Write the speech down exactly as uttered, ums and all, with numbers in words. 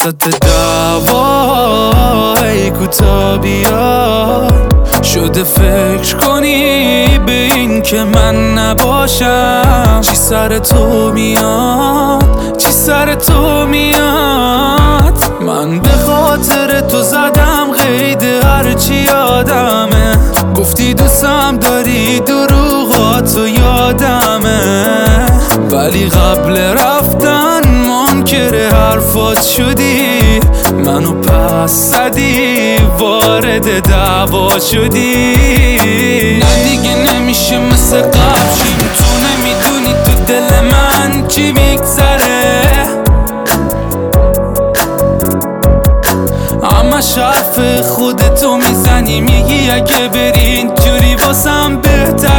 وسط دعوا ای کوتا بیا، شده فکر کنی به این که من نباشم. چی سر تو میاد، چی سر تو میاد؟ من به خاطر تو زدم قید هرچی یادمه. گفتی دوستم داری دروغاتو یادمه، ولی قبل رفتن منکر حرفات شدی، منو پس زدی وارد دعوا شدی. نه دیگه نمیشه مثل قبل شیم، تو نمیدونی تو دل من چی میگذره. همش حرف خودتو میزنی، میگی اگه بری اینجوری واسم بهتر.